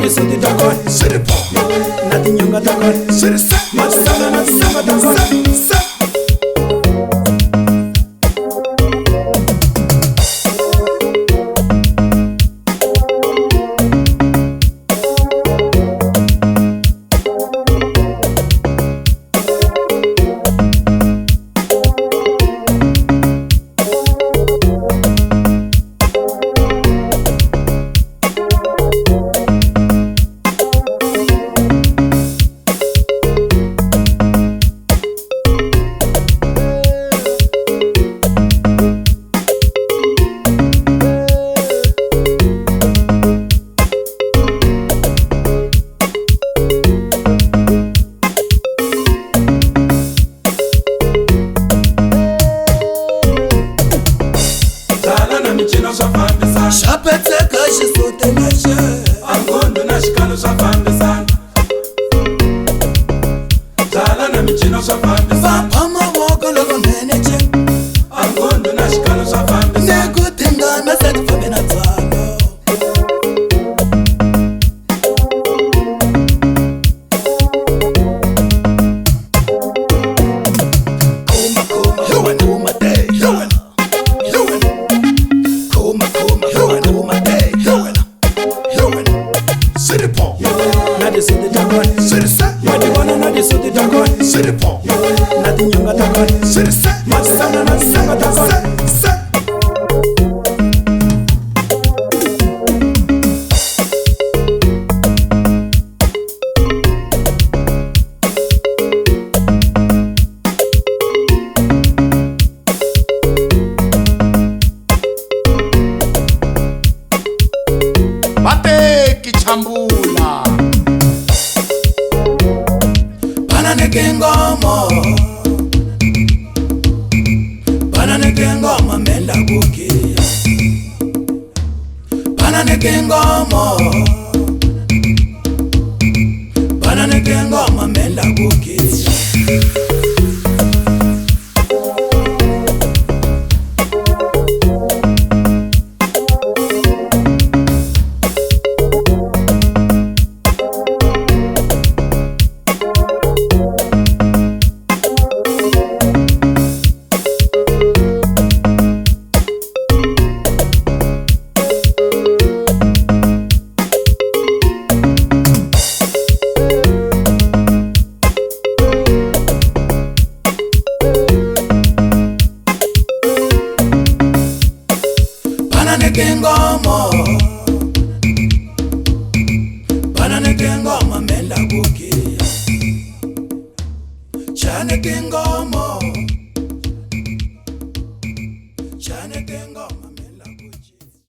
Suti takon, nati nyonga takon, masanga nati sanga takon. Shapetseka xisuti na xe Angondo na xikalo swa fambisana. Byala na mincino swa fambisana. vapha mavoko loko mhenece Angondo na xikalo swa fambisana. ni ku tingana se ti fambe na tsalo Nati suti takon, nati wana nati suti takon, nati nyonga takon, masanga nati sanga takon. Bateki chambula bananeke ngomo bananeke ngoma menda kukia bananeke ngomo bananeke ngoma menda kukia bananeke ngomo bananeke ngoma menda kukia chaneke ngomo chaneke ngomo